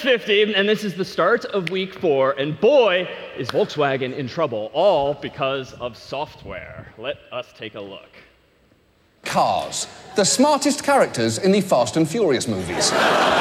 10:50, and this is the start of week 4, and boy, is Volkswagen in trouble, all because of software. Let us take a look. Cars, the smartest characters in the Fast and Furious movies.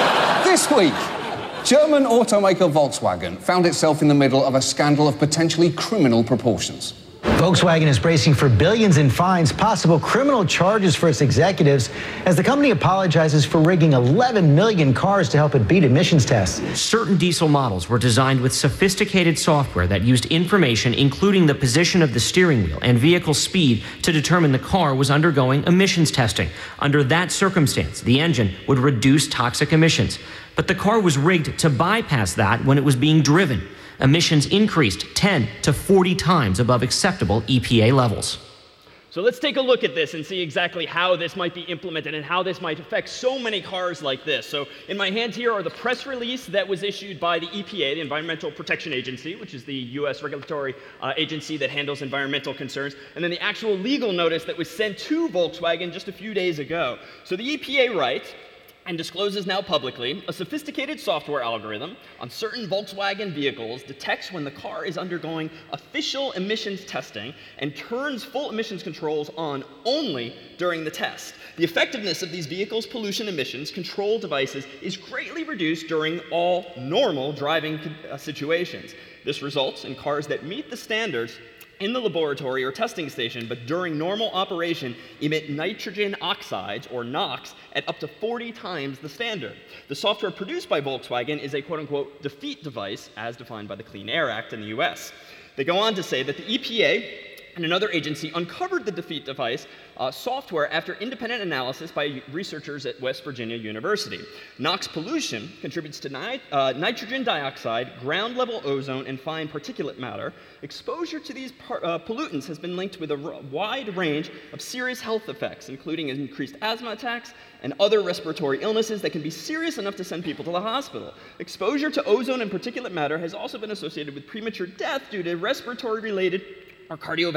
This week, German automaker Volkswagen found itself in the middle of a scandal of potentially criminal proportions. Volkswagen is bracing for billions in fines, possible criminal charges for its executives, as the company apologizes for rigging 11 million cars to help it beat emissions tests. Certain diesel models were designed with sophisticated software that used information, including the position of the steering wheel and vehicle speed, to determine the car was undergoing emissions testing. Under that circumstance, the engine would reduce toxic emissions. But the car was rigged to bypass that when it was being driven. Emissions increased 10 to 40 times above acceptable EPA levels. So let's take a look at this and see exactly how this might be implemented and how this might affect so many cars like this. So in my hand here are the press release that was issued by the EPA, the Environmental Protection Agency, which is the U.S. regulatory agency that handles environmental concerns, and then the actual legal notice that was sent to Volkswagen just a few days ago. So the EPA writes, and discloses now publicly, a sophisticated software algorithm on certain Volkswagen vehicles detects when the car is undergoing official emissions testing and turns full emissions controls on only during the test. The effectiveness of these vehicles' pollution emissions control devices is greatly reduced during all normal driving situations. This results in cars that meet the standards in the laboratory or testing station, but during normal operation emit nitrogen oxides, or NOx, at up to 40 times the standard. The software produced by Volkswagen is a quote-unquote defeat device, as defined by the Clean Air Act in the US. They go on to say that the EPA and another agency uncovered the defeat device software after independent analysis by researchers at West Virginia University. NOx pollution contributes to nitrogen dioxide, ground-level ozone, and fine particulate matter. Exposure to these pollutants has been linked with a wide range of serious health effects, including increased asthma attacks and other respiratory illnesses that can be serious enough to send people to the hospital. Exposure to ozone and particulate matter has also been associated with premature death due to respiratory-related or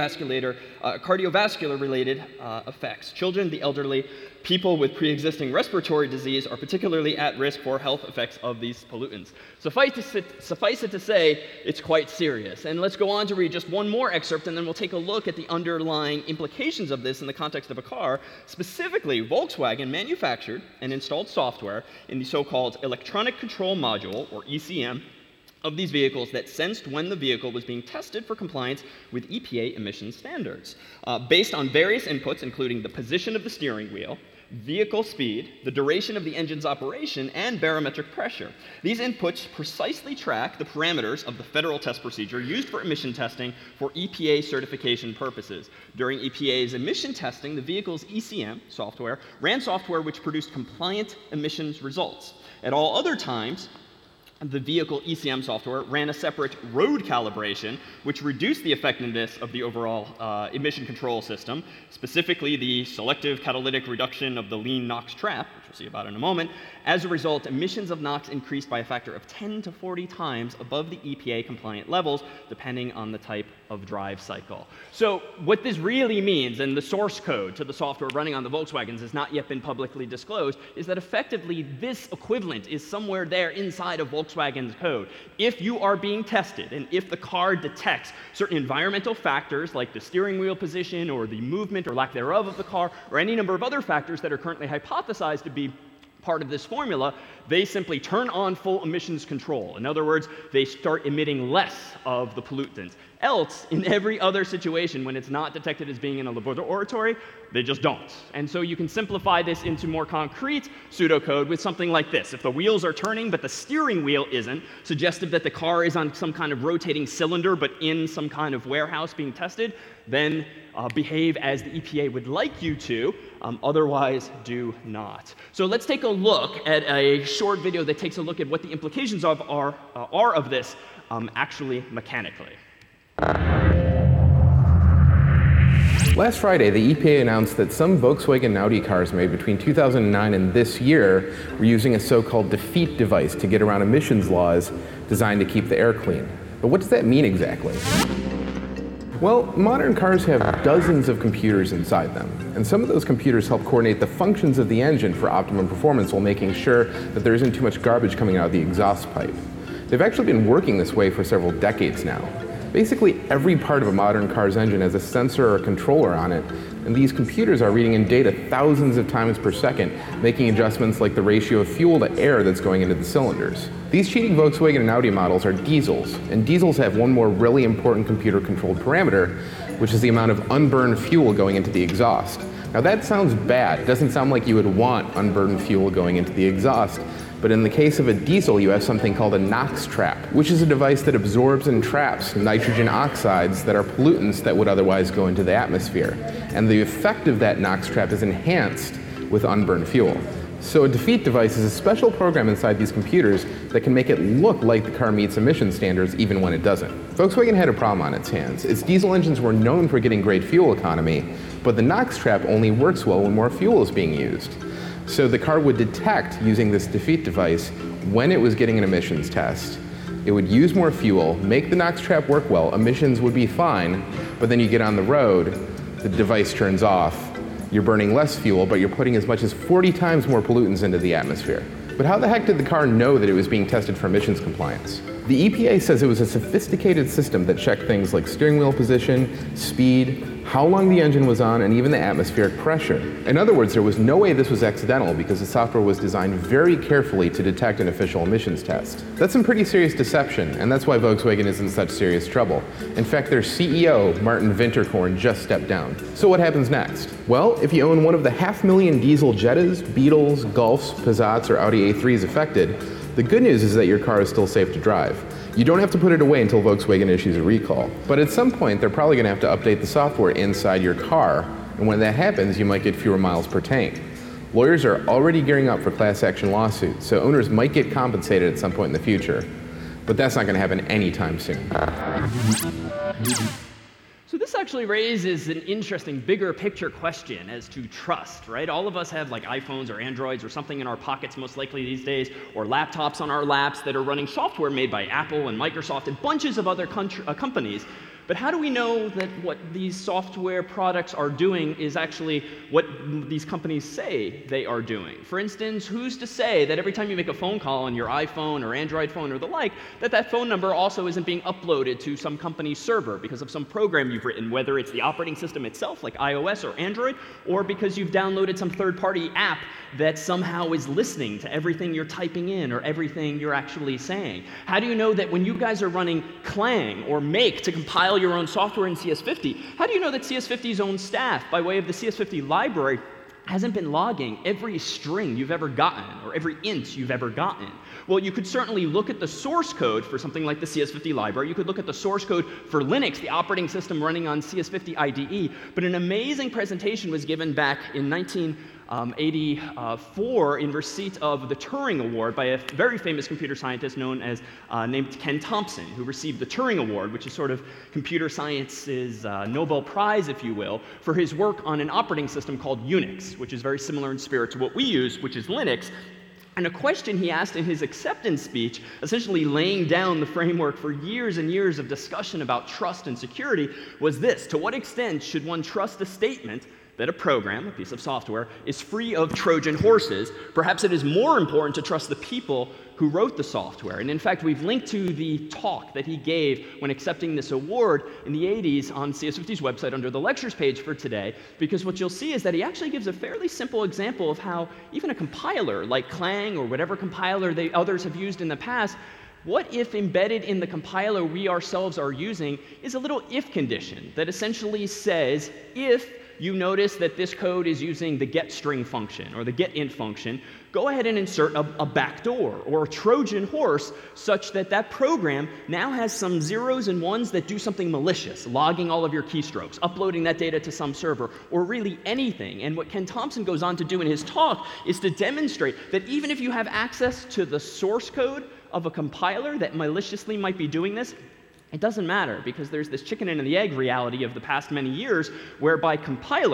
cardiovascular-related effects. Children, the elderly, people with pre-existing respiratory disease are particularly at risk for health effects of these pollutants. Suffice it to say, it's quite serious. And let's go on to read just one more excerpt, and then we'll take a look at the underlying implications of this in the context of a car. Specifically, Volkswagen manufactured and installed software in the so-called Electronic Control Module, or ECM, of these vehicles that sensed when the vehicle was being tested for compliance with EPA emissions standards. Based on various inputs, including the position of the steering wheel, vehicle speed, the duration of the engine's operation, and barometric pressure. These inputs precisely track the parameters of the federal test procedure used for emission testing for EPA certification purposes. During EPA's emission testing, the vehicle's ECM software ran software which produced compliant emissions results. At all other times, the vehicle ECM software ran a separate road calibration, which reduced the effectiveness of the overall emission control system, specifically the selective catalytic reduction of the lean NOx trap, which we'll see about in a moment. As a result, emissions of NOx increased by a factor of 10 to 40 times above the EPA compliant levels, depending on the type of drive cycle. So what this really means, and the source code to the software running on the Volkswagens has not yet been publicly disclosed, is that effectively this equivalent is somewhere there inside of Volkswagen's code. If you are being tested, and if the car detects certain environmental factors like the steering wheel position or the movement or lack thereof of the car, or any number of other factors that are currently hypothesized to be part of this formula, they simply turn on full emissions control. In other words, they start emitting less of the pollutants. Else, in every other situation, when it's not detected as being in a laboratory, they just don't. And so you can simplify this into more concrete pseudocode with something like this. If the wheels are turning, but the steering wheel isn't, suggestive that the car is on some kind of rotating cylinder, but in some kind of warehouse being tested, then behave as the EPA would like you to, otherwise do not. So let's take a look at a short video that takes a look at what the implications are of this actually mechanically. Last Friday, the EPA announced that some Volkswagen and Audi cars made between 2009 and this year were using a so-called defeat device to get around emissions laws designed to keep the air clean. But what does that mean exactly? Well, modern cars have dozens of computers inside them, and some of those computers help coordinate the functions of the engine for optimum performance while making sure that there isn't too much garbage coming out of the exhaust pipe. They've actually been working this way for several decades now. Basically, every part of a modern car's engine has a sensor or a controller on it, and these computers are reading in data thousands of times per second, making adjustments like the ratio of fuel to air that's going into the cylinders. These cheating Volkswagen and Audi models are diesels, and diesels have one more really important computer-controlled parameter, which is the amount of unburned fuel going into the exhaust. Now that sounds bad. It doesn't sound like you would want unburned fuel going into the exhaust. But in the case of a diesel, you have something called a NOx trap, which is a device that absorbs and traps nitrogen oxides that are pollutants that would otherwise go into the atmosphere. And the effect of that NOx trap is enhanced with unburned fuel. So a defeat device is a special program inside these computers that can make it look like the car meets emission standards even when it doesn't. Volkswagen had a problem on its hands. Its diesel engines were known for getting great fuel economy, but the NOx trap only works well when more fuel is being used. So the car would detect, using this defeat device, when it was getting an emissions test. It would use more fuel, make the NOx trap work well, emissions would be fine, but then you get on the road, the device turns off, you're burning less fuel, but you're putting as much as 40 times more pollutants into the atmosphere. But how the heck did the car know that it was being tested for emissions compliance? The EPA says it was a sophisticated system that checked things like steering wheel position, speed, how long the engine was on, and even the atmospheric pressure. In other words, there was no way this was accidental because the software was designed very carefully to detect an official emissions test. That's some pretty serious deception, and that's why Volkswagen is in such serious trouble. In fact, their CEO, Martin Winterkorn, just stepped down. So what happens next? Well, if you own one of the 500,000 diesel Jettas, Beetles, Golfs, Passats, or Audi A3s affected, the good news is that your car is still safe to drive. You don't have to put it away until Volkswagen issues a recall. But at some point, they're probably going to have to update the software inside your car, and when that happens, you might get fewer miles per tank. Lawyers are already gearing up for class action lawsuits, so owners might get compensated at some point in the future. But that's not going to happen anytime soon. So this actually raises an interesting, bigger picture question as to trust, right? All of us have like iPhones or Androids or something in our pockets most likely these days, or laptops on our laps that are running software made by Apple and Microsoft and bunches of other companies. But how do we know that what these software products are doing is actually what these companies say they are doing? For instance, who's to say that every time you make a phone call on your iPhone or Android phone or the like, that that phone number also isn't being uploaded to some company's server because of some program you've written, whether it's the operating system itself, like iOS or Android, or because you've downloaded some third-party app that somehow is listening to everything you're typing in or everything you're actually saying? How do you know that when you guys are running Clang or Make to compile your own software in CS50, how do you know that CS50's own staff, by way of the CS50 library, hasn't been logging every string you've ever gotten or every int you've ever gotten? Well, you could certainly look at the source code for something like the CS50 library. You could look at the source code for Linux, the operating system running on CS50 IDE. But an amazing presentation was given back in 1984 in receipt of the Turing Award by a very famous computer scientist named Ken Thompson, who received the Turing Award, which is sort of computer science's Nobel Prize, if you will, for his work on an operating system called Unix, which is very similar in spirit to what we use, which is Linux. And a question he asked in his acceptance speech, essentially laying down the framework for years and years of discussion about trust and security, was this: to what extent should one trust a statement that a program, a piece of software, is free of Trojan horses? Perhaps it is more important to trust the people who wrote the software. And in fact, we've linked to the talk that he gave when accepting this award in the 80s on CS50's website under the lectures page for today, because what you'll see is that he actually gives a fairly simple example of how even a compiler like Clang or whatever compiler others have used in the past, what if embedded in the compiler we ourselves are using is a little if condition that essentially says, if you notice that this code is using the getString function or the getInt function, go ahead and insert a backdoor or a Trojan horse such that that program now has some zeros and ones that do something malicious, logging all of your keystrokes, uploading that data to some server, or really anything. And what Ken Thompson goes on to do in his talk is to demonstrate that even if you have access to the source code of a compiler that maliciously might be doing this, it doesn't matter, because there's this chicken and the egg reality of the past many years whereby compilers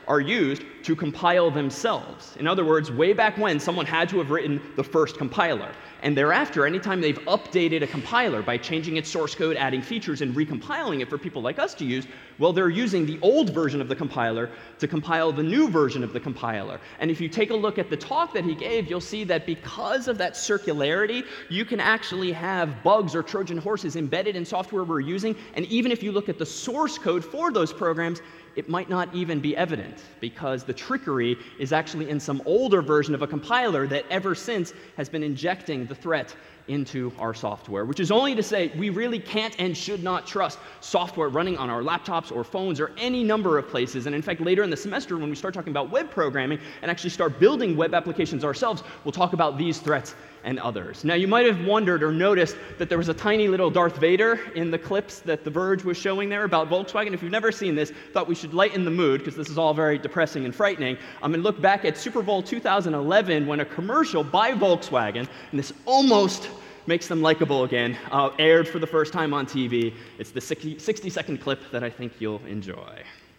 are used to compile themselves. In other words, way back when, someone had to have written the first compiler. And thereafter, anytime they've updated a compiler by changing its source code, adding features, and recompiling it for people like us to use, well, they're using the old version of the compiler to compile the new version of the compiler. And if you take a look at the talk that he gave, you'll see that because of that circularity, you can actually have bugs or Trojan horses embedded in software we're using. And even if you look at the source code for those programs, it might not even be evident, because the trickery is actually in some older version of a compiler that ever since has been injecting the threat into our software, which is only to say we really can't and should not trust software running on our laptops or phones or any number of places. And in fact, later in the semester, when we start talking about web programming and actually start building web applications ourselves, we'll talk about these threats and others. Now, you might have wondered or noticed that there was a tiny little Darth Vader in the clips that The Verge was showing there about Volkswagen. If you've never seen this, thought we should lighten the mood, because this is all very depressing and frightening. I'm going to look back at Super Bowl 2011, when a commercial by Volkswagen, and this almost makes them likable again, aired for the first time on TV. It's the 60-second clip that I think you'll enjoy.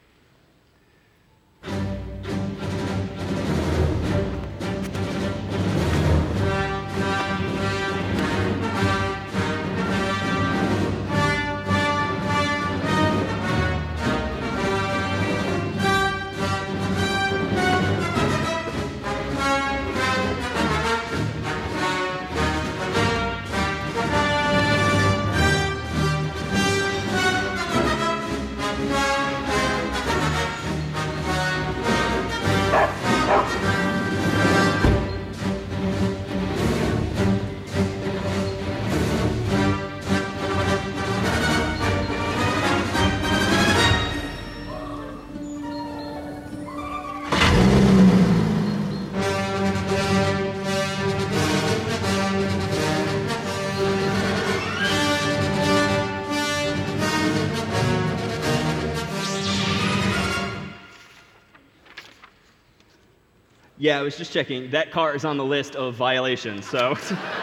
Yeah, I was just checking. That car is on the list of violations, so.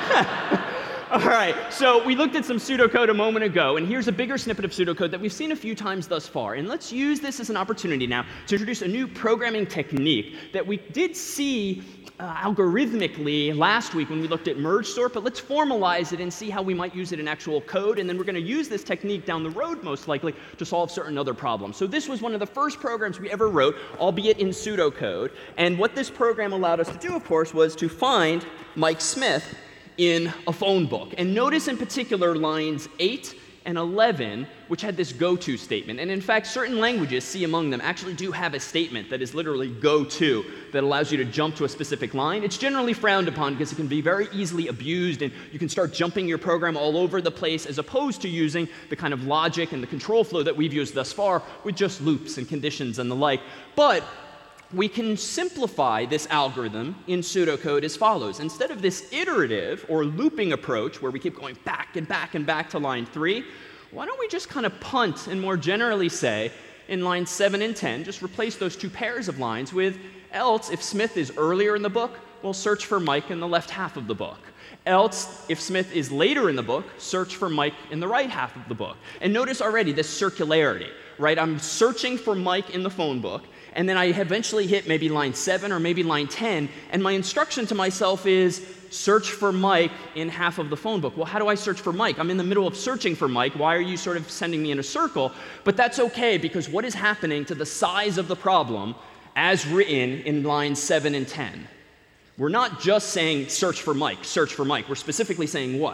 All right, so we looked at some pseudocode a moment ago, and here's a bigger snippet of pseudocode that we've seen a few times thus far. And let's use this as an opportunity now to introduce a new programming technique that we did see algorithmically last week when we looked at merge sort, but let's formalize it and see how we might use it in actual code. And then we're going to use this technique down the road, most likely, to solve certain other problems. So this was one of the first programs we ever wrote, albeit in pseudocode. And what this program allowed us to do, of course, was to find Mike Smith in a phone book. And notice in particular lines 8 and 11, which had this go-to statement. And in fact, certain languages, C among them, actually do have a statement that is literally go-to, that allows you to jump to a specific line. It's generally frowned upon because it can be very easily abused, and you can start jumping your program all over the place, as opposed to using the kind of logic and the control flow that we've used thus far with just loops and conditions and the like. But we can simplify this algorithm in pseudocode as follows. Instead of this iterative or looping approach where we keep going back and back and back to line 3, why don't we just kind of punt and more generally say in lines 7 and 10, just replace those two pairs of lines with else, if Smith is earlier in the book, we'll search for Mike in the left half of the book. Else, if Smith is later in the book, search for Mike in the right half of the book. And notice already this circularity, right? I'm searching for Mike in the phone book, and then I eventually hit maybe line 7 or maybe line 10, and my instruction to myself is search for Mike in half of the phone book. Well, how do I search for Mike? I'm in the middle of searching for Mike. Why are you sort of sending me in a circle? But that's okay, because what is happening to the size of the problem as written in lines 7 and 10? We're not just saying search for Mike, search for Mike. We're specifically saying what?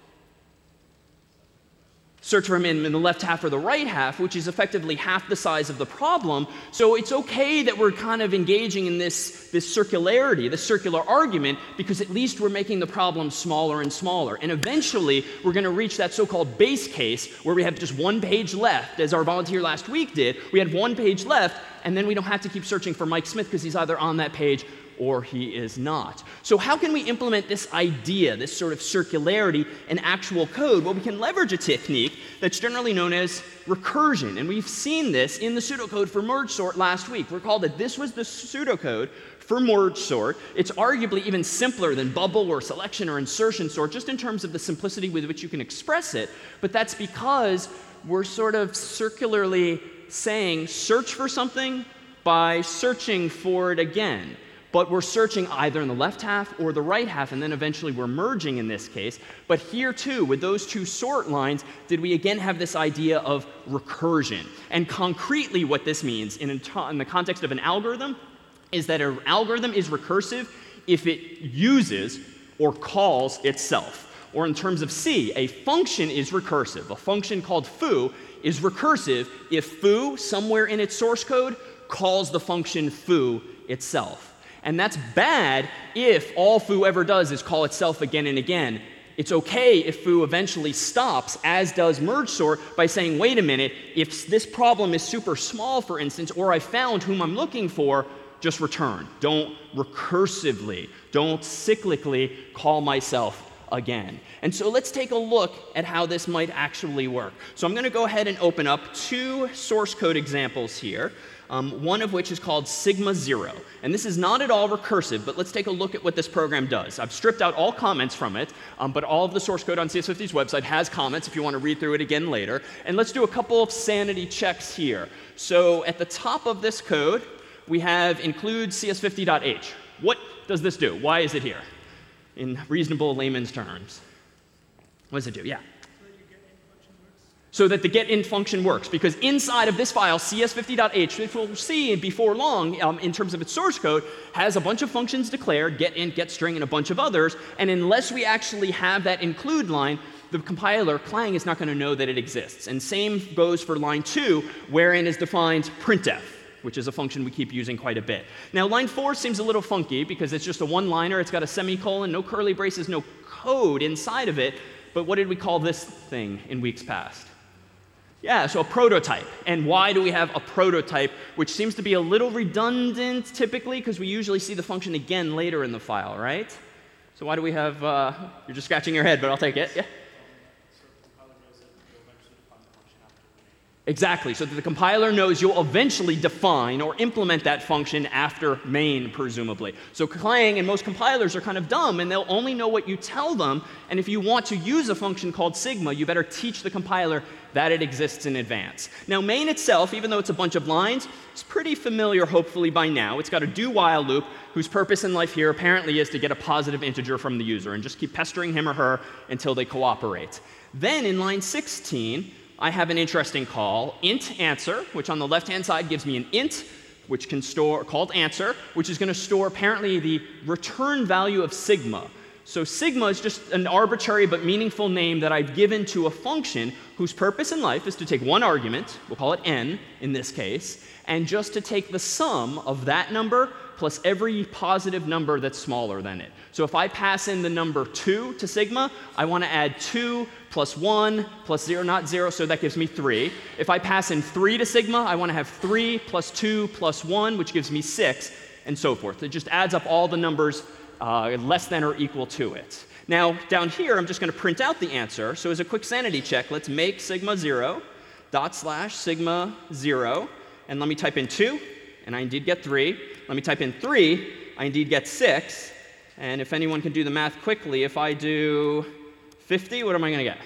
Search for him in the left half or the right half, which is effectively half the size of the problem. So it's okay that we're kind of engaging in this circularity, this circular argument, because at least we're making the problem smaller and smaller. And eventually, we're going to reach that so-called base case where we have just one page left, as our volunteer last week did. We had one page left, and then we don't have to keep searching for Mike Smith because he's either on that page or he is not. So how can we implement this idea, this sort of circularity, in actual code? Well, we can leverage a technique that's generally known as recursion. And we've seen this in the pseudocode for merge sort last week. Recall that this was the pseudocode for merge sort. It's arguably even simpler than bubble or selection or insertion sort, just in terms of the simplicity with which you can express it. But that's because we're sort of circularly saying search for something by searching for it again. But we're searching either in the left half or the right half, and then eventually we're merging in this case. But here too, with those two sort lines, did we again have this idea of recursion? And concretely what this means in the context of an algorithm is that an algorithm is recursive if it uses or calls itself. Or in terms of C, a function is recursive. A function called foo is recursive if foo, somewhere in its source code, calls the function foo itself. And that's bad if all foo ever does is call itself again and again. It's okay if foo eventually stops, as does merge sort, by saying, wait a minute, if this problem is super small, for instance, or I found whom I'm looking for, just return. Don't recursively, don't cyclically call myself again. And so let's take a look at how this might actually work. So I'm going to go ahead and open up two source code examples here. One of which is called Sigma 0. And this is not at all recursive, but let's take a look at what this program does. I've stripped out all comments from it, but all of the source code on CS50's website has comments if you want to read through it again later. And let's do a couple of sanity checks here. So at the top of this code, we have include cs50.h. What does this do? Why is it here? In reasonable layman's terms. What does it do? Yeah. So that the getInt function works, because inside of this file, cs50.h, which we'll see before long in terms of its source code, has a bunch of functions declared, getInt, getString, and a bunch of others, and unless we actually have that include line, the compiler, Clang, is not going to know that it exists. And same goes for line 2, wherein is defined printf, which is a function we keep using quite a bit. Now, line 4 seems a little funky, because it's just a one-liner, it's got a semicolon, no curly braces, no code inside of it, but what did we call this thing in weeks past? Yeah, so a prototype. And why do we have a prototype, which seems to be a little redundant typically, because we usually see the function again later in the file, right? So why do we have, you're just scratching your head, but I'll take it. Yeah. Exactly, so that the compiler knows you'll eventually define or implement that function after main, presumably. So Clang and most compilers are kind of dumb, and they'll only know what you tell them, and if you want to use a function called Sigma, you better teach the compiler that it exists in advance. Now, main itself, even though it's a bunch of lines, is pretty familiar, hopefully, by now. It's got a do-while loop, whose purpose in life here apparently is to get a positive integer from the user, and just keep pestering him or her until they cooperate. Then, in line 16, I have an interesting call, int answer, which on the left-hand side gives me an int, which can store, called answer, which is going to store apparently the return value of sigma. So sigma is just an arbitrary but meaningful name that I've given to a function whose purpose in life is to take one argument, we'll call it n in this case, and just to take the sum of that number plus every positive number that's smaller than it. So if I pass in the number 2 to sigma, I want to add 2 plus 1 plus 0, not 0, so that gives me 3. If I pass in 3 to sigma, I want to have 3 plus 2 plus 1, which gives me 6, and so forth. It just adds up all the numbers less than or equal to it. Now, down here, I'm just going to print out the answer. So as a quick sanity check, let's make sigma 0 / sigma 0, and let me type in 2, and I indeed get 3. Let me type in 3, I indeed get 6. And if anyone can do the math quickly, if I do 50, what am I going to get?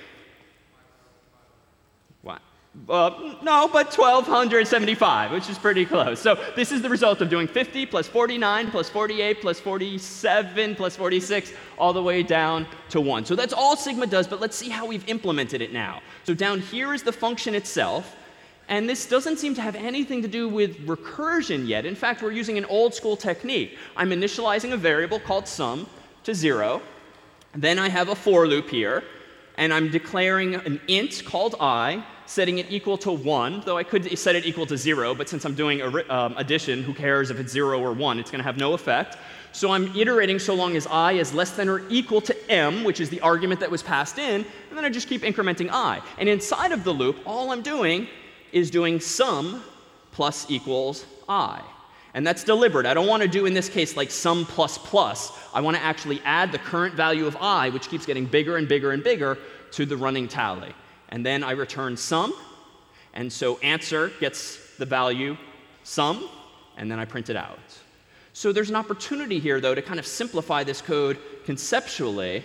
What? No, but 1,275, which is pretty close. So this is the result of doing 50 plus 49 plus 48 plus 47 plus 46 all the way down to 1. So that's all sigma does, but let's see how we've implemented it now. So down here is the function itself. And this doesn't seem to have anything to do with recursion yet. In fact, we're using an old school technique. I'm initializing a variable called sum to 0. Then I have a for loop here. And I'm declaring an int called I, setting it equal to 1, though I could set it equal to 0. But since I'm doing addition, who cares if it's 0 or 1? It's going to have no effect. So I'm iterating so long as I is less than or equal to m, which is the argument that was passed in. And then I just keep incrementing I. And inside of the loop, all I'm doing is doing sum plus equals I. And that's deliberate. I don't want to do, in this case, like sum plus plus. I want to actually add the current value of I, which keeps getting bigger and bigger and bigger, to the running tally. And then I return sum. And so answer gets the value sum, and then I print it out. So there's an opportunity here, though, to kind of simplify this code conceptually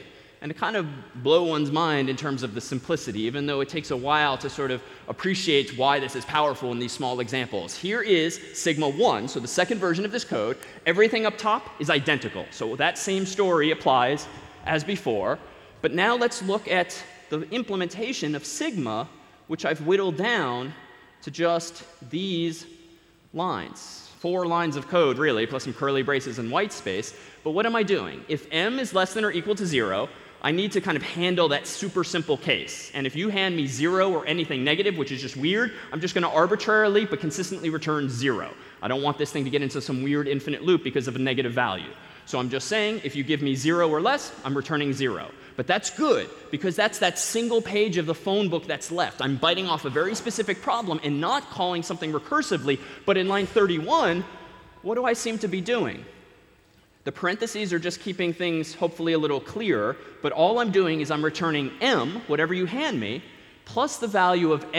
and to kind of blow one's mind in terms of the simplicity, even though it takes a while to sort of appreciate why this is powerful in these small examples. Here is sigma 1, so the second version of this code. Everything up top is identical. So that same story applies as before. But now let's look at the implementation of sigma, which I've whittled down to just these lines. 4 lines of code, really, plus some curly braces and white space. But what am I doing? If m is less than or equal to 0, I need to kind of handle that super simple case. And if you hand me 0 or anything negative, which is just weird, I'm just going to arbitrarily but consistently return 0. I don't want this thing to get into some weird infinite loop because of a negative value. So I'm just saying, if you give me 0 or less, I'm returning 0. But that's good, because that's that single page of the phone book that's left. I'm biting off a very specific problem and not calling something recursively. But in line 31, what do I seem to be doing? The parentheses are just keeping things hopefully a little clearer, but all I'm doing is I'm returning m, whatever you hand me, plus the value of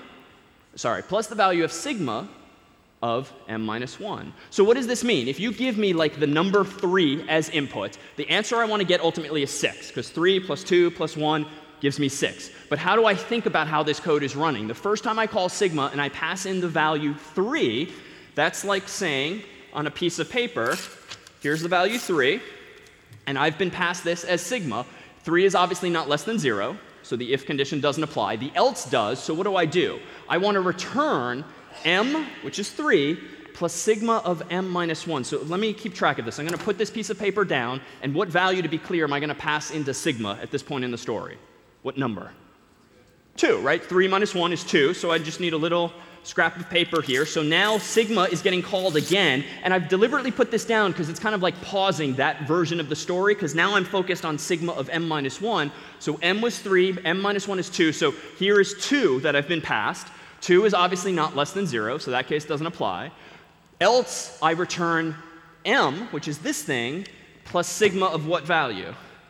sigma of m minus 1. So what does this mean? If you give me like the number 3 as input, the answer I want to get ultimately is 6, because 3 plus 2 plus 1 gives me 6. But how do I think about how this code is running? The first time I call sigma and I pass in the value 3, that's like saying on a piece of paper, here's the value 3, and I've been passed this as sigma. 3 is obviously not less than 0, so the if condition doesn't apply. The else does, so what do? I want to return m, which is 3, plus sigma of m minus 1. So let me keep track of this. I'm going to put this piece of paper down, and what value, to be clear, am I going to pass into sigma at this point in the story? What number? 2, right? 3 minus 1 is 2, so I just need a little scrap of paper here. So now sigma is getting called again, and I've deliberately put this down because it's kind of like pausing that version of the story, because now I'm focused on sigma of m minus 1. So m was 3, m minus 1 is 2, so here is 2 that I've been passed. 2 is obviously not less than 0, so that case doesn't apply. Else, I return m, which is this thing, plus sigma of what value?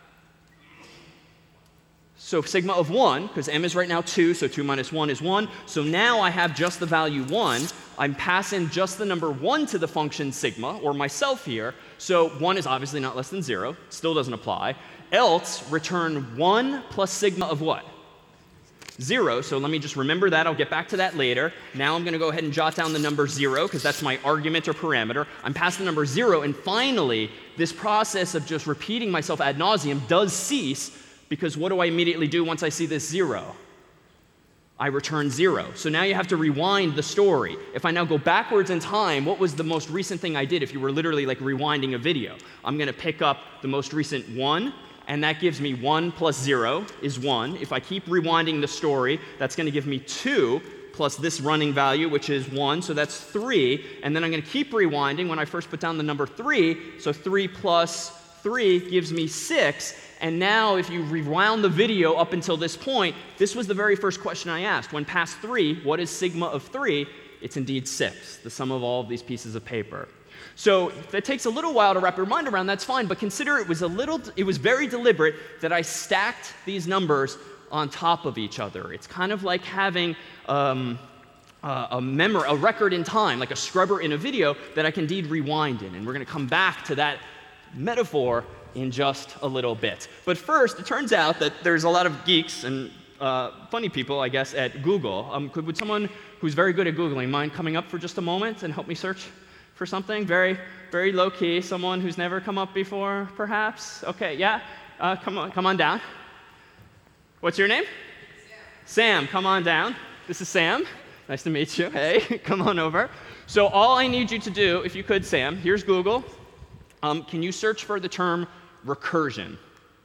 So sigma of 1, because m is right now 2, so 2 minus 1 is 1. So now I have just the value 1. I'm passing just the number 1 to the function sigma, or myself here. So 1 is obviously not less than 0. Still doesn't apply. Else, return 1 plus sigma of what? 0, so let me just remember that. I'll get back to that later. Now I'm going to go ahead and jot down the number 0, because that's my argument or parameter. I'm past the number 0, and finally, this process of just repeating myself ad nauseum does cease, because what do I immediately do once I see this 0? I return 0. So now you have to rewind the story. If I now go backwards in time, what was the most recent thing I did if you were literally like rewinding a video? I'm going to pick up the most recent 1, and that gives me 1 plus 0 is 1. If I keep rewinding the story, that's going to give me 2 plus this running value, which is 1, so that's 3. And then I'm going to keep rewinding when I first put down the number 3, so 3 plus 3 gives me 6. And now if you rewound the video up until this point, this was the very first question I asked. When past 3, what is sigma of 3? It's indeed 6, the sum of all of these pieces of paper. So if it takes a little while to wrap your mind around, that's fine, but consider it was very deliberate that I stacked these numbers on top of each other. It's kind of like having a record in time, like a scrubber in a video that I can indeed rewind in. And we're going to come back to that metaphor in just a little bit. But first, it turns out that there's a lot of geeks and funny people, I guess, at Google. Would someone who's very good at Googling mind coming up for just a moment and help me search for something? Very, very low-key. Someone who's never come up before, perhaps? Okay, yeah? Come on down. What's your name? Sam, come on down. This is Sam. Nice to meet you. Hey, come on over. So all I need you to do, if you could, Sam, here's Google. Can you search for the term recursion?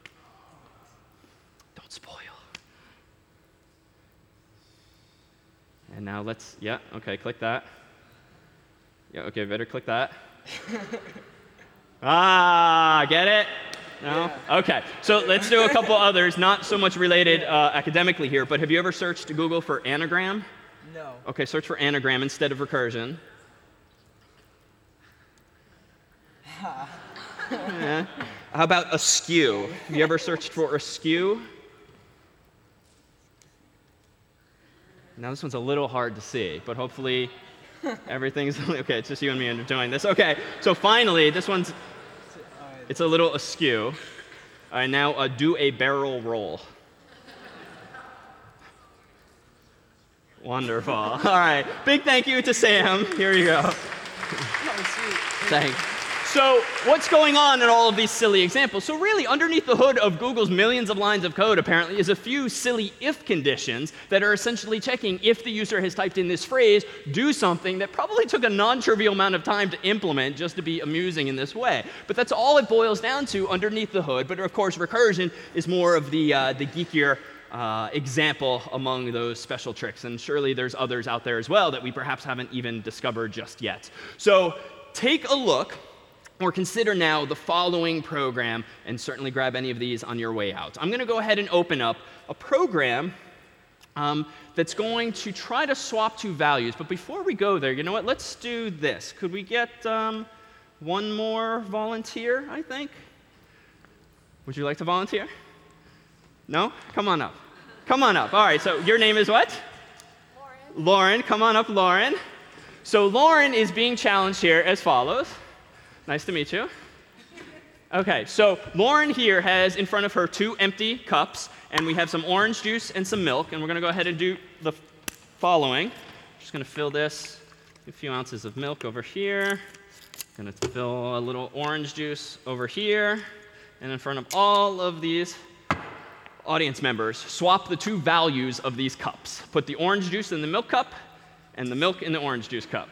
Don't spoil. And now let's, yeah, okay, click that. Yeah, okay, better click that. Get it? No? Yeah. Okay, so let's do a couple others, not so much related academically here, but have you ever searched Google for anagram? No. Okay, search for anagram instead of recursion. Yeah. How about askew? Have you ever searched for askew? Now this one's a little hard to see, but hopefully everything's okay. It's just you and me enjoying this. Okay, so finally, this one's it's a little askew. All right, now do a barrel roll. Wonderful. All right. Big thank you to Sam. Here you go. Thanks. So what's going on in all of these silly examples? So really, underneath the hood of Google's millions of lines of code, apparently, is a few silly if conditions that are essentially checking if the user has typed in this phrase, do something that probably took a non-trivial amount of time to implement just to be amusing in this way. But that's all it boils down to underneath the hood. But of course, recursion is more of the geekier example among those special tricks. And surely there's others out there as well that we perhaps haven't even discovered just yet. So take a look, or consider now the following program, and certainly grab any of these on your way out. I'm going to go ahead and open up a program that's going to try to swap two values. But before we go there, you know what? Let's do this. Could we get one more volunteer, I think? Would you like to volunteer? No? Come on up. Come on up. All right, so your name is what? Lauren. Lauren. Come on up, Lauren. So Lauren is being challenged here as follows. Nice to meet you. Okay, so Lauren here has in front of her 2 empty cups, and we have some orange juice and some milk, and we're going to go ahead and do the following. Just going to fill this, a few ounces of milk over here. Going to fill a little orange juice over here, and in front of all of these audience members, swap the 2 values of these cups. Put the orange juice in the milk cup, and the milk in the orange juice cup.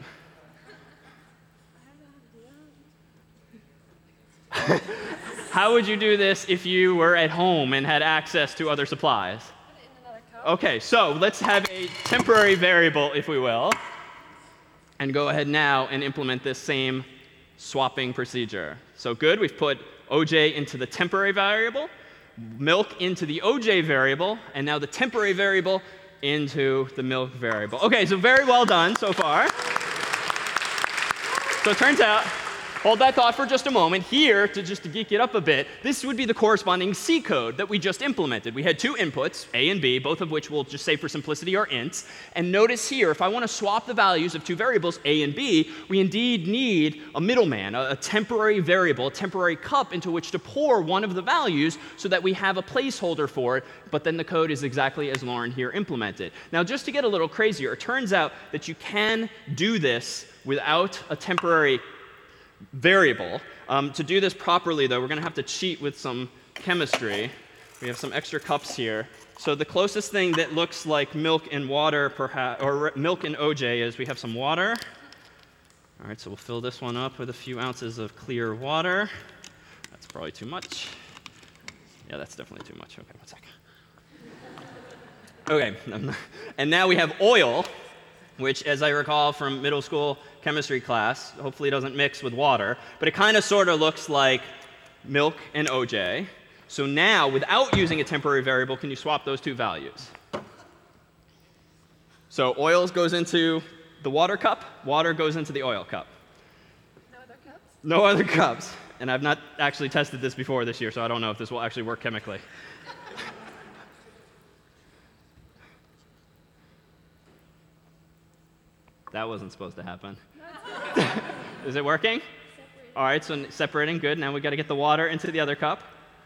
How would you do this if you were at home and had access to other supplies? Put it in another cup. Okay, so let's have a temporary variable, if we will, and go ahead now and implement this same swapping procedure. So good, we've put OJ into the temporary variable, milk into the OJ variable, and now the temporary variable into the milk variable. Okay, so very well done so far. So it turns out, hold that thought for just a moment. Here, just to geek it up a bit, this would be the corresponding C code that we just implemented. We had 2 inputs, A and B, both of which we'll just say for simplicity are ints. And notice here, if I want to swap the values of 2 variables, A and B, we indeed need a middleman, a temporary variable, a temporary cup into which to pour one of the values so that we have a placeholder for it, but then the code is exactly as Lauren here implemented. Now, just to get a little crazier, it turns out that you can do this without a temporary variable. To do this properly, though, we're going to have to cheat with some chemistry. We have some extra cups here. So the closest thing that looks like milk and water, perhaps, or milk and OJ, is we have some water. All right, so we'll fill this one up with a few ounces of clear water. That's probably too much. Yeah, that's definitely too much. Okay, 1 second. Okay, and now we have oil, which, as I recall from middle school chemistry class, hopefully doesn't mix with water, but it kind of sort of looks like milk and OJ. So now, without using a temporary variable, can you swap those 2 values? So oil goes into the water cup, water goes into the oil cup. No other cups? No other cups. And I've not actually tested this before this year, so I don't know if this will actually work chemically. That wasn't supposed to happen. Is it working? Separate. All right, so separating, good. Now we've got to get the water into the other cup.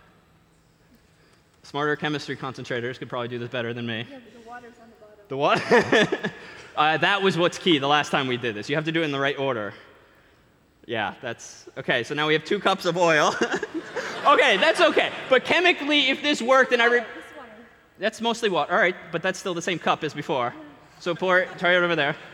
Smarter chemistry concentrators could probably do this better than me. Yeah, but the water's on the bottom. The water? That was what's key the last time we did this. You have to do it in the right order. Yeah, that's okay. So now we have 2 cups of oil. Okay, that's okay. But chemically, if this worked, then This water. that's mostly water. All right, but that's still the same cup as before. So try it over there.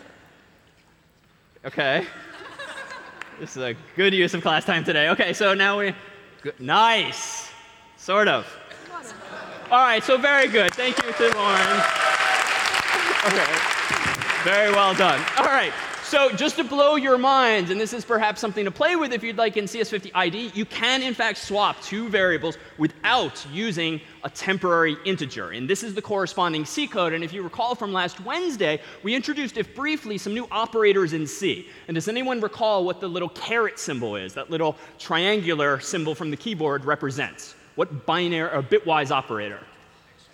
Okay. This is a good use of class time today. Okay, so now nice. Sort of. All right, so very good. Thank you to Lauren. Okay. Very well done. All right. So just to blow your minds, and this is perhaps something to play with if you'd like in CS50 ID, you can in fact swap 2 variables without using a temporary integer. And this is the corresponding C code. And if you recall from last Wednesday, we introduced, if briefly, some new operators in C. And does anyone recall what the little caret symbol is, that little triangular symbol from the keyboard represents? What binary or bitwise operator?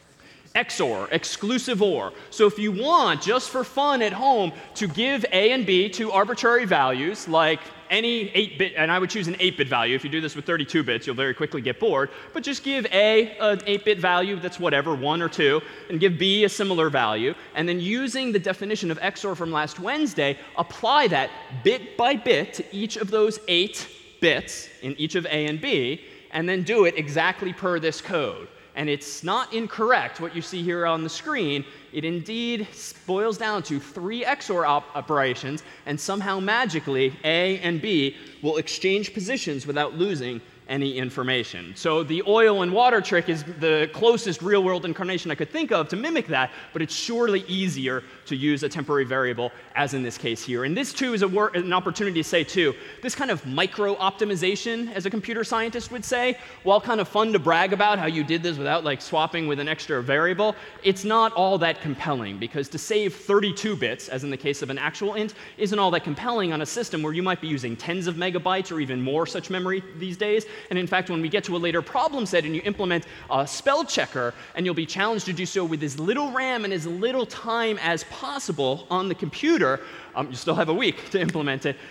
XOR, exclusive OR. So if you want, just for fun at home, to give A and B to arbitrary values, like any 8-bit, and I would choose an 8-bit value. If you do this with 32 bits, you'll very quickly get bored. But just give A an 8-bit value that's whatever, 1 or 2, and give B a similar value. And then using the definition of XOR from last Wednesday, apply that bit by bit to each of those 8 bits in each of A and B, and then do it exactly per this code. And it's not incorrect what you see here on the screen. It indeed boils down to 3 XOR operations, and somehow magically A and B will exchange positions without losing any information. So the oil and water trick is the closest real-world incarnation I could think of to mimic that, but it's surely easier to use a temporary variable, as in this case here. And this, too, is an opportunity to say, too, this kind of micro-optimization, as a computer scientist would say, while kind of fun to brag about how you did this without, like, swapping with an extra variable, it's not all that compelling, because to save 32 bits, as in the case of an actual int, isn't all that compelling on a system where you might be using tens of megabytes or even more such memory these days. And in fact, when we get to a later problem set and you implement a spell checker, and you'll be challenged to do so with as little RAM and as little time as possible on the computer, you still have a week to implement it,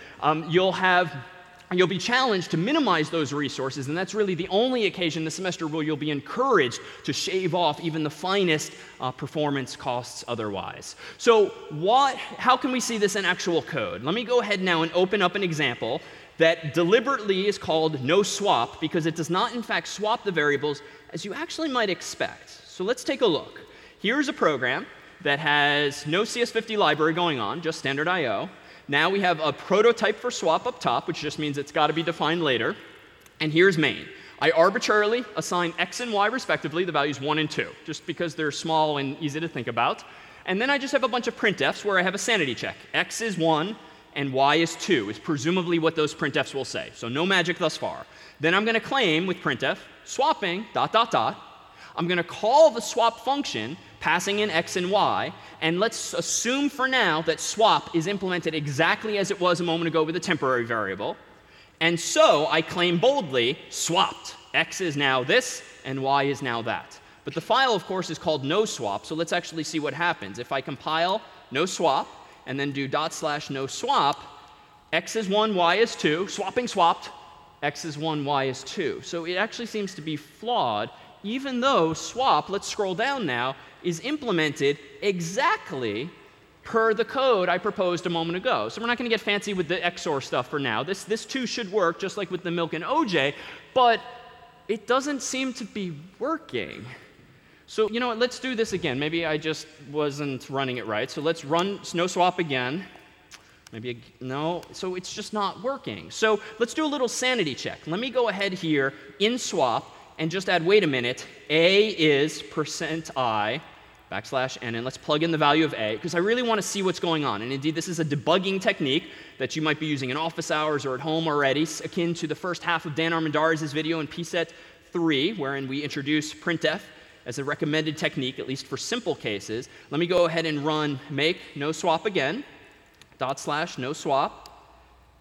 you'll be challenged to minimize those resources, and that's really the only occasion this semester where you'll be encouraged to shave off even the finest performance costs otherwise. So how can we see this in actual code? Let me go ahead now and open up an example that deliberately is called no swap, because it does not in fact swap the variables as you actually might expect. So let's take a look. Here's a program that has no CS50 library going on, just standard I/O. Now we have a prototype for swap up top, which just means it's got to be defined later. And here's main. I arbitrarily assign x and y respectively, the values 1 and 2, just because they're small and easy to think about. And then I just have a bunch of printfs where I have a sanity check. X is 1 and y is 2 is presumably what those printfs will say. So no magic thus far. Then I'm going to claim with printf swapping ... I'm going to call the swap function, passing in x and y, and let's assume for now that swap is implemented exactly as it was a moment ago with a temporary variable. And so I claim boldly swapped. X is now this, and y is now that. But the file, of course, is called no swap, so let's actually see what happens. If I compile no swap, and then do /no swap, x is 1, y is 2, swapping swapped, x is 1, y is 2. So it actually seems to be flawed, even though swap, let's scroll down now, is implemented exactly per the code I proposed a moment ago. So we're not going to get fancy with the XOR stuff for now. This too should work, just like with the milk and OJ, but it doesn't seem to be working. So you know what, let's do this again. Maybe I just wasn't running it right. So let's run no swap again. No, so it's just not working. So let's do a little sanity check. Let me go ahead here in swap and just add, wait a minute, A is %i \n, and let's plug in the value of A, because I really want to see what's going on. And indeed, this is a debugging technique that you might be using in office hours or at home already, akin to the first half of Dan Armendariz' video in PSET 3, wherein we introduce printf as a recommended technique, at least for simple cases. Let me go ahead and run make no swap again, /no swap.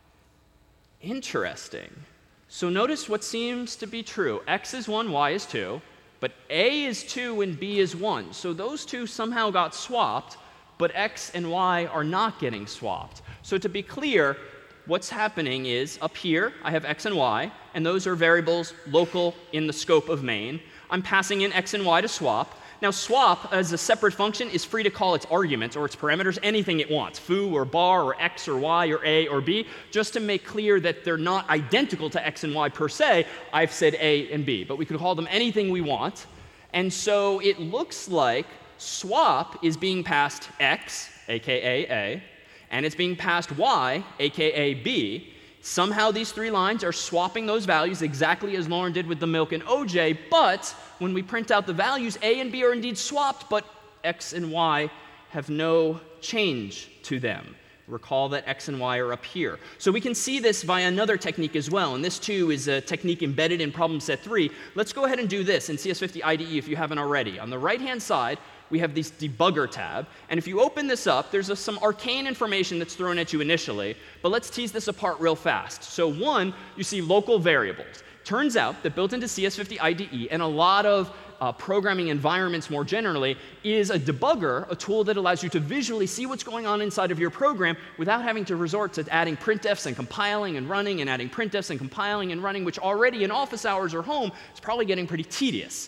Interesting. So notice what seems to be true. X is 1, y is 2, but A is 2 and B is 1. So those two somehow got swapped, but X and Y are not getting swapped. So to be clear, what's happening is up here, I have X and Y, and those are variables local in the scope of main. I'm passing in X and Y to swap. Now, swap, as a separate function, is free to call its arguments or its parameters anything it wants, foo or bar or x or y or a or b. Just to make clear that they're not identical to x and y per se, I've said a and b. But we could call them anything we want. And so it looks like swap is being passed x, aka a, and it's being passed y, aka b. Somehow these three lines are swapping those values exactly as Lauren did with the milk and OJ, but when we print out the values, A and B are indeed swapped, but X and Y have no change to them. Recall that X and Y are up here. So we can see this via another technique as well, and this too is a technique embedded in problem set 3. Let's go ahead and do this in CS50 IDE if you haven't already. On the right-hand side, we have this debugger tab, and if you open this up, there's some arcane information that's thrown at you initially, but let's tease this apart real fast. So 1, you see local variables. Turns out that built into CS50 IDE and a lot of programming environments more generally is a debugger, a tool that allows you to visually see what's going on inside of your program without having to resort to adding printfs and compiling and running and adding printfs and compiling and running, which already in office hours or home is probably getting pretty tedious.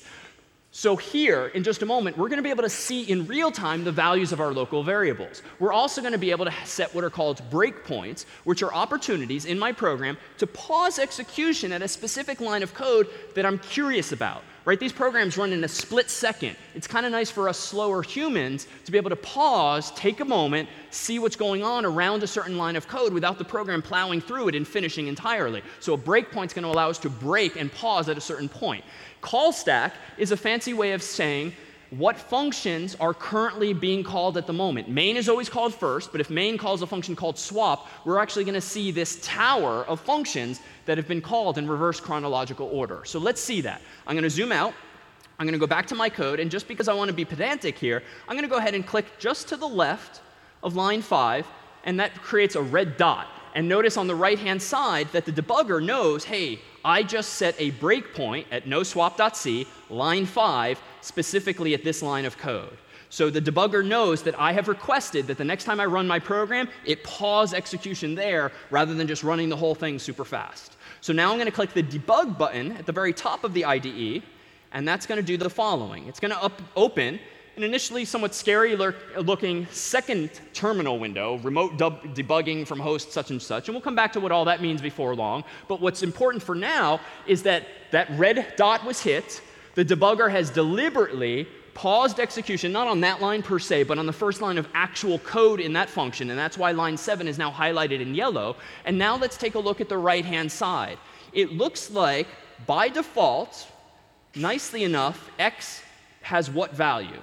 So here, in just a moment, we're going to be able to see in real time the values of our local variables. We're also going to be able to set what are called breakpoints, which are opportunities in my program to pause execution at a specific line of code that I'm curious about. Right? These programs run in a split second. It's kind of nice for us slower humans to be able to pause, take a moment, see what's going on around a certain line of code without the program plowing through it and finishing entirely. So a breakpoint is going to allow us to break and pause at a certain point. Call stack is a fancy way of saying what functions are currently being called at the moment. Main is always called first, but if main calls a function called swap, we're actually going to see this tower of functions that have been called in reverse chronological order. So let's see that. I'm going to zoom out. I'm going to go back to my code, and just because I want to be pedantic here, I'm going to go ahead and click just to the left of line 5, and that creates a red dot. And notice on the right-hand side that the debugger knows, hey, I just set a breakpoint at noswap.c, line 5, specifically at this line of code. So the debugger knows that I have requested that the next time I run my program, it pause execution there rather than just running the whole thing super fast. So now I'm going to click the debug button at the very top of the IDE, and that's going to do the following. It's going to open an initially somewhat scary looking second terminal window, remote debugging from host such and such, and we'll come back to what all that means before long. But what's important for now is that that red dot was hit. The debugger has deliberately paused execution, not on that line per se, but on the first line of actual code in that function, and that's why line 7 is now highlighted in yellow. And now let's take a look at the right-hand side. It looks like, by default, nicely enough, x has what value?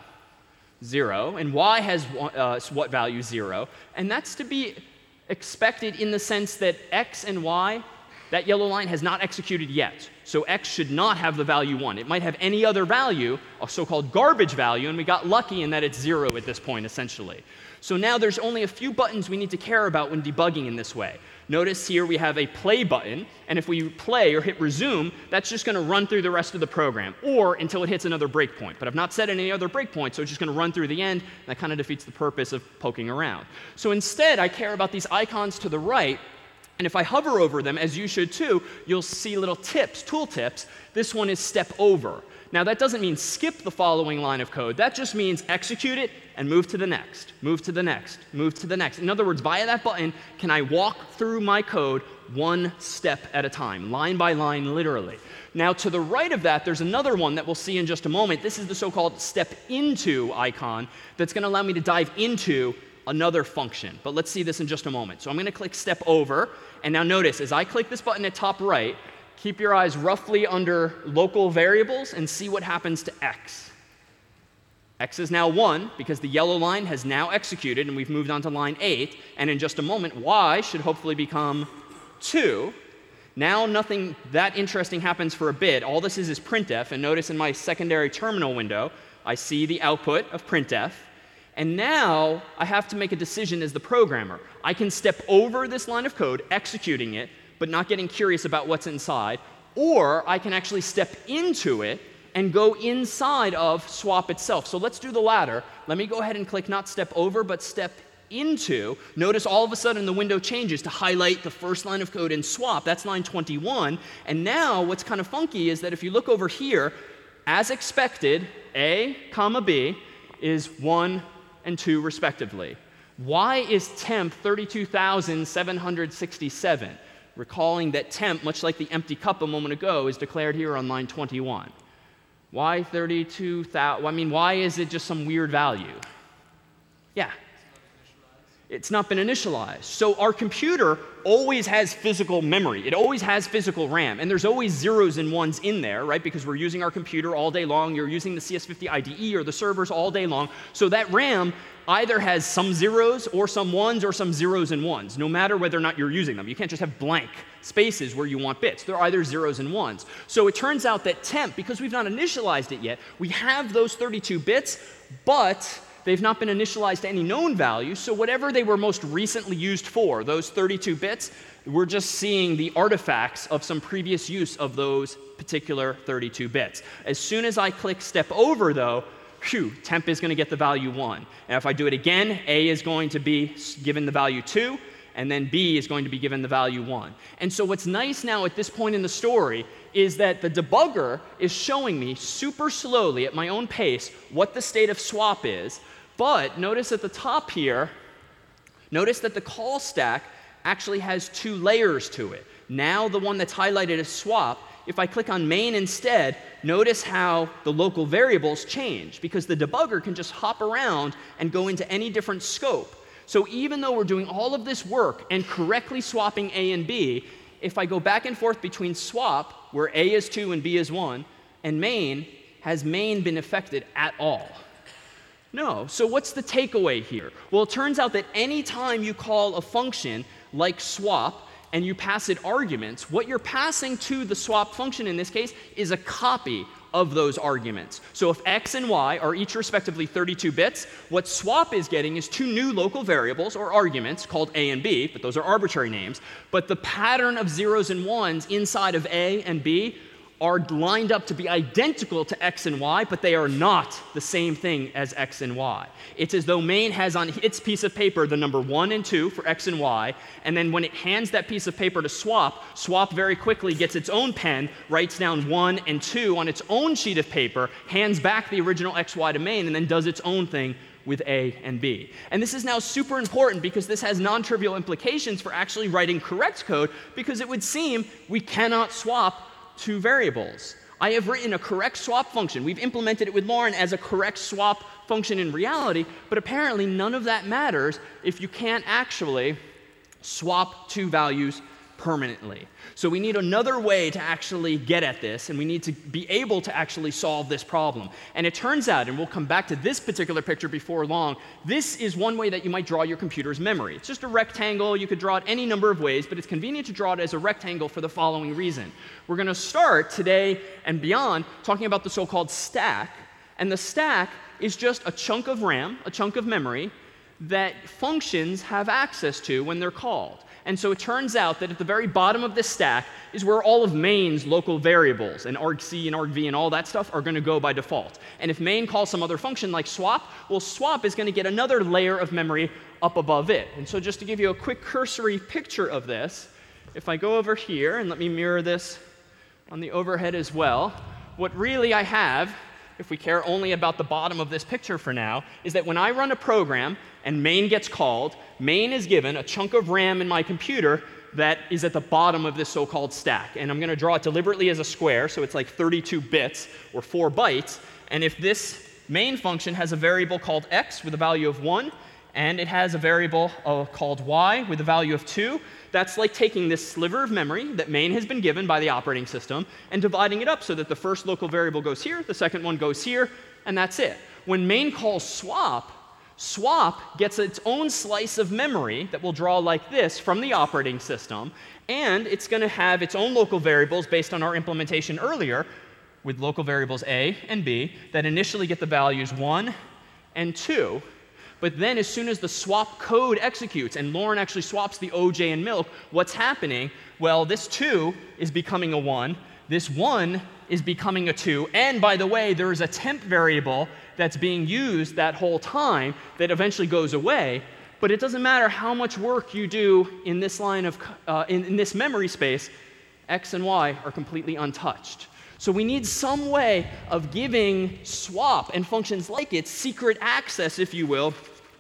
0, and y has what value? 0. And that's to be expected in the sense that x and y, that yellow line has not executed yet. So x should not have the value 1. It might have any other value, a so-called garbage value, and we got lucky in that it's 0 at this point, essentially. So now there's only a few buttons we need to care about when debugging in this way. Notice here we have a play button, and if we play or hit resume, that's just going to run through the rest of the program, or until it hits another breakpoint. But I've not set any other breakpoint, so it's just going to run through the end, and that kind of defeats the purpose of poking around. So instead, I care about these icons to the right, and if I hover over them, as you should too, you'll see little tips, tool tips. This one is step over. Now that doesn't mean skip the following line of code. That just means execute it and move to the next, move to the next, move to the next. In other words, via that button, can I walk through my code one step at a time, line by line, literally. Now to the right of that, there's another one that we'll see in just a moment. This is the so-called step into icon that's going to allow me to dive into another function. But let's see this in just a moment. So I'm going to click step over, and now notice, as I click this button at top right, keep your eyes roughly under local variables and see what happens to x. X is now 1 because the yellow line has now executed and we've moved on to line 8. And in just a moment, y should hopefully become 2. Now nothing that interesting happens for a bit. All this is printf, and notice in my secondary terminal window, I see the output of printf. And now I have to make a decision as the programmer. I can step over this line of code, executing it, but not getting curious about what's inside, or I can actually step into it and go inside of swap itself. So let's do the latter. Let me go ahead and click not step over, but step into. Notice all of a sudden the window changes to highlight the first line of code in swap. That's line 21. And now what's kind of funky is that if you look over here, as expected, A, comma B is 1 and 2 respectively. Why is temp 32,767? Recalling that temp, much like the empty cup a moment ago, is declared here on line 21. Why 32,000? I mean, why is it just some weird value? Yeah. It's not been initialized. So our computer always has physical memory. It always has physical RAM. And there's always zeros and ones in there, right? Because we're using our computer all day long. You're using the CS50 IDE or the servers all day long. So that RAM either has some zeros or some ones or some zeros and ones, no matter whether or not you're using them. You can't just have blank spaces where you want bits. They're either zeros and ones. So it turns out that temp, because we've not initialized it yet, we have those 32 bits, but they've not been initialized to any known value, so whatever they were most recently used for, those 32 bits, we're just seeing the artifacts of some previous use of those particular 32 bits. As soon as I click step over, though, temp is going to get the value 1. And if I do it again, A is going to be given the value 2, and then B is going to be given the value 1. And so what's nice now at this point in the story is that the debugger is showing me super slowly at my own pace what the state of swap is. But notice at the top here, notice that the call stack actually has 2 layers to it. Now the one that's highlighted as swap, if I click on main instead, notice how the local variables change, because the debugger can just hop around and go into any different scope. So even though we're doing all of this work and correctly swapping A and B, if I go back and forth between swap, where A is 2 and B is 1, and main, has main been affected at all? No. So what's the takeaway here? Well, it turns out that any time you call a function like swap and you pass it arguments, what you're passing to the swap function in this case is a copy of those arguments. So if x and y are each respectively 32 bits, what swap is getting is 2 new local variables or arguments called a and b, but those are arbitrary names. But the pattern of zeros and ones inside of a and b are lined up to be identical to x and y, but they are not the same thing as x and y. It's as though main has on its piece of paper the number 1 and 2 for x and y, and then when it hands that piece of paper to swap, swap very quickly gets its own pen, writes down 1 and 2 on its own sheet of paper, hands back the original x, y to main, and then does its own thing with A and B. And this is now super important because this has non-trivial implications for actually writing correct code, because it would seem we cannot swap 2 variables. I have written a correct swap function. We've implemented it with Lauren as a correct swap function in reality, but apparently none of that matters if you can't actually swap 2 values permanently. So we need another way to actually get at this, and we need to be able to actually solve this problem. And it turns out, and we'll come back to this particular picture before long, this is one way that you might draw your computer's memory. It's just a rectangle. You could draw it any number of ways, but it's convenient to draw it as a rectangle for the following reason. We're going to start today and beyond talking about the so-called stack, and the stack is just a chunk of RAM, a chunk of memory, that functions have access to when they're called. And so it turns out that at the very bottom of this stack is where all of main's local variables, and argc and argv and all that stuff are going to go by default. And if main calls some other function like swap, well, swap is going to get another layer of memory up above it. And so just to give you a quick cursory picture of this, if I go over here, and let me mirror this on the overhead as well, what really I have, if we care only about the bottom of this picture for now, is that when I run a program and main gets called, main is given a chunk of RAM in my computer that is at the bottom of this so-called stack. And I'm going to draw it deliberately as a square, so it's like 32 bits or 4 bytes. And if this main function has a variable called x with a value of 1, and it has a variable called y with a value of 2, that's like taking this sliver of memory that main has been given by the operating system and dividing it up so that the first local variable goes here, the second one goes here, and that's it. When main calls swap, swap gets its own slice of memory that will draw like this from the operating system, and it's going to have its own local variables based on our implementation earlier with local variables a and b that initially get the values 1 and 2. But then as soon as the swap code executes, and Lauren actually swaps the OJ and milk, what's happening? Well, this 2 is becoming a 1. This 1 is becoming a 2. And by the way, there is a temp variable that's being used that whole time that eventually goes away. But it doesn't matter how much work you do in this line of in this memory space, x and y are completely untouched. So we need some way of giving swap and functions like it secret access, if you will,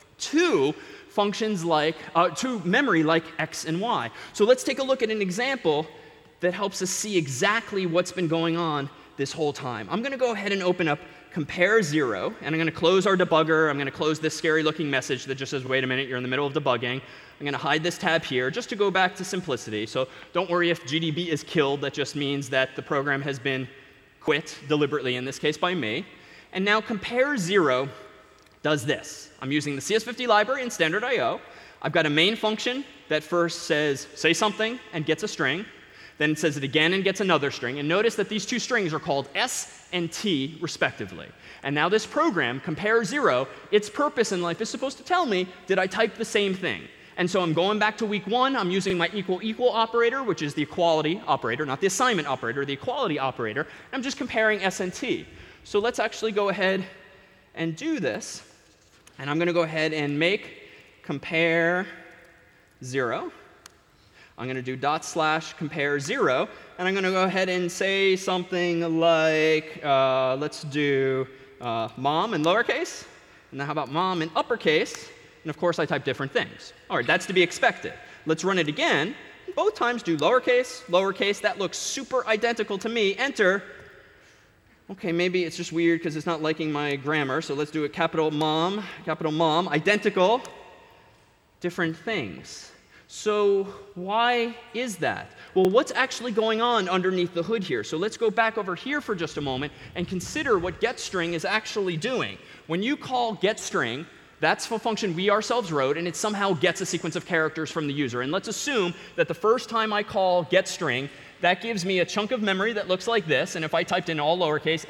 to functions like, to memory like x and y. So let's take a look at an example that helps us see exactly what's been going on this whole time. I'm going to go ahead and open up compare 0, and I'm going to close our debugger. I'm going to close this scary looking message that just says, wait a minute, you're in the middle of debugging. I'm going to hide this tab here just to go back to simplicity. So don't worry if GDB is killed. That just means that the program has been quit deliberately, in this case by me. And now compare 0 does this. I'm using the CS50 library in standard I/O. I've got a main function that first says, say something, and gets a string. Then it says it again and gets another string. And notice that these two strings are called S and T, respectively. And now this program, compare 0, its purpose in life is supposed to tell me, did I type the same thing? And so I'm going back to week 1. I'm using my equal operator, which is the equality operator, not the assignment operator, the equality operator. And I'm just comparing S and T. So let's actually go ahead and do this. And I'm going to go ahead and make compare 0. I'm going to do /compare 0, and I'm going to go ahead and say something like, let's do mom in lowercase, and now how about mom in uppercase? And of course, I type different things. All right, that's to be expected. Let's run it again. Both times do lowercase, lowercase. That looks super identical to me. Enter. OK, maybe it's just weird because it's not liking my grammar, so let's do it capital mom, identical, different things. So why is that? Well, what's actually going on underneath the hood here? So let's go back over here for just a moment and consider what getString is actually doing. When you call getString, that's a function we ourselves wrote, and it somehow gets a sequence of characters from the user. And let's assume that the first time I call getString, that gives me a chunk of memory that looks like this. And if I typed in all lowercase,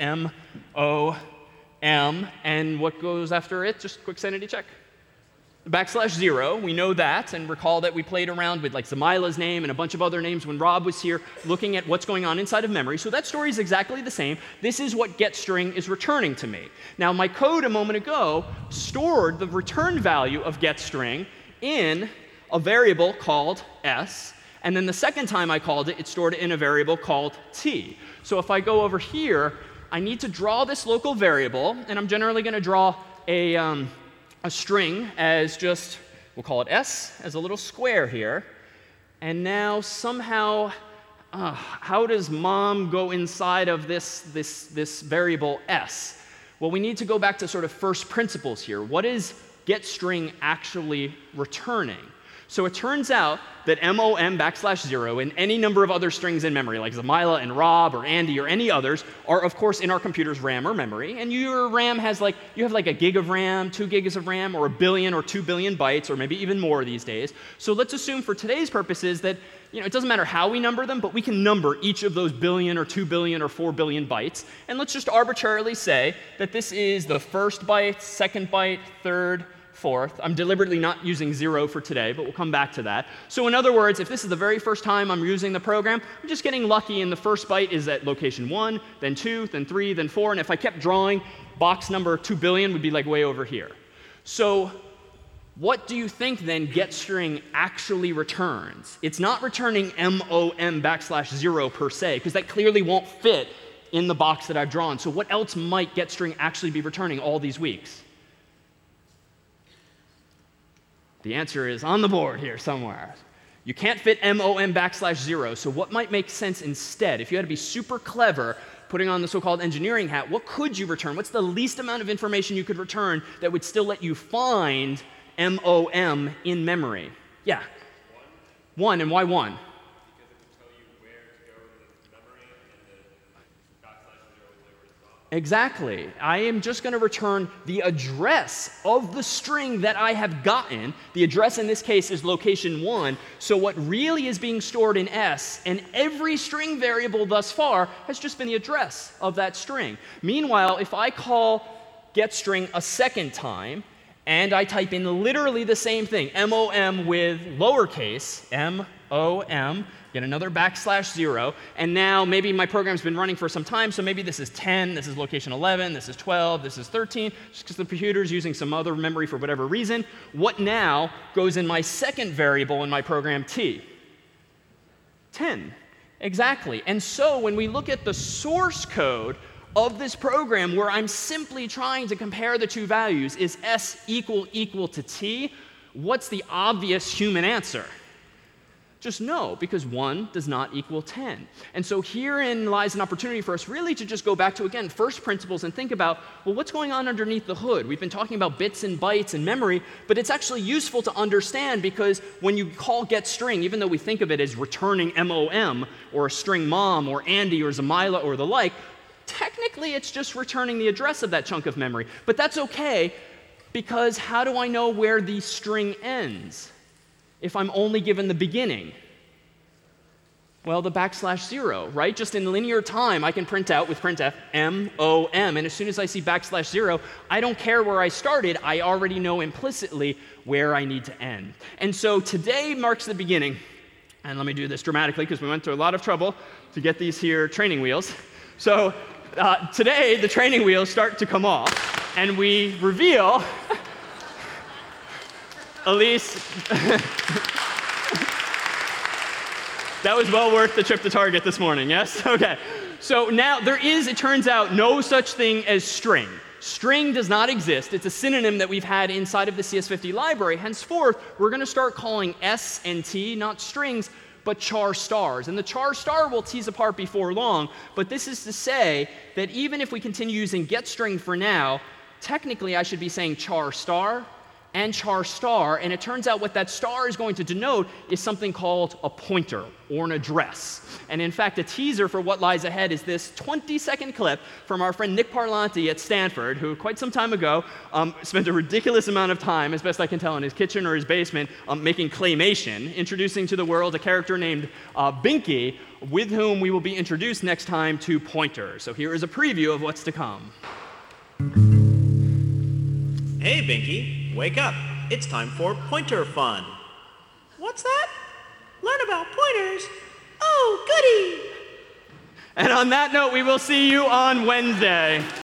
M-O-M, and what goes after it? Just a quick sanity check. \0, we know that, and recall that we played around with like Zamila's name and a bunch of other names when Rob was here looking at what's going on inside of memory. So that story is exactly the same. This is what getString is returning to me. Now, my code a moment ago stored the return value of getString in a variable called s, and then the second time I called it, it stored it in a variable called t. So if I go over here, I need to draw this local variable, and I'm generally going to draw a string as just, we'll call it s, as a little square here. And now somehow, how does mom go inside of this variable s? Well, we need to go back to sort of first principles here. What is getString actually returning? So it turns out that MOM\0 and any number of other strings in memory, like Zamila and Rob or Andy or any others, are of course in our computer's RAM or memory. And your RAM has you have like a gig of RAM, 2 gigs of RAM, or 1 billion or 2 billion bytes, or maybe even more these days. So let's assume for today's purposes that it doesn't matter how we number them, but we can number each of those billion or 2 billion or 4 billion bytes. And let's just arbitrarily say that this is the first byte, second byte, third, fourth. I'm deliberately not using 0 for today, but we'll come back to that. So in other words, if this is the very first time I'm using the program, I'm just getting lucky, and the first byte is at location 1, then 2, then 3, then 4. And if I kept drawing, box number 2 billion would be like way over here. So what do you think then getString actually returns? It's not returning MOM\0 per se, because that clearly won't fit in the box that I've drawn. So what else might getString actually be returning all these weeks? The answer is on the board here somewhere. You can't fit MOM\0, so what might make sense instead? If you had to be super clever, putting on the so-called engineering hat, what could you return? What's the least amount of information you could return that would still let you find MOM in memory? Yeah. 1, and why 1? Exactly. I am just going to return the address of the string that I have gotten. The address in this case is location 1. So what really is being stored in S, and every string variable thus far, has just been the address of that string. Meanwhile, if I call getString a second time, and I type in literally the same thing, MOM with lowercase, MOM, get another \0, and now maybe my program's been running for some time, so maybe this is 10, this is location 11, this is 12, this is 13, just because the computer's using some other memory for whatever reason. What now goes in my second variable in my program, t? 10. Exactly. And so when we look at the source code of this program, where I'm simply trying to compare the two values, is s equal to t, what's the obvious human answer? Just no, because 1 does not equal 10. And so herein lies an opportunity for us really to just go back to, again, first principles and think about, well, what's going on underneath the hood? We've been talking about bits and bytes and memory, but it's actually useful to understand, because when you call getString, even though we think of it as returning MOM or a string mom or Andy or Zamila or the like, technically it's just returning the address of that chunk of memory. But that's okay, because how do I know where the string ends if I'm only given the beginning? Well, the \0, right? Just in linear time, I can print out with printf M-O-M, and as soon as I see \0, I don't care where I started. I already know implicitly where I need to end. And so today marks the beginning. And let me do this dramatically because we went through a lot of trouble to get these here training wheels. So today, the training wheels start to come off, and we reveal Elise. That was well worth the trip to Target this morning, yes? OK. So now there is, it turns out, no such thing as string. String does not exist. It's a synonym that we've had inside of the CS50 library. Henceforth, we're going to start calling S and T not strings, but char stars. And the char star we'll tease apart before long. But this is to say that even if we continue using getString for now, technically I should be saying char star and char star, and it turns out what that star is going to denote is something called a pointer or an address. And in fact, a teaser for what lies ahead is this 20-second clip from our friend Nick Parlanti at Stanford, who quite some time ago spent a ridiculous amount of time, as best I can tell, in his kitchen or his basement making claymation, introducing to the world a character named Binky, with whom we will be introduced next time to pointers. So here is a preview of what's to come. Hey, Binky, wake up. It's time for pointer fun. What's that? Learn about pointers? Oh, goody! And on that note, we will see you on Wednesday.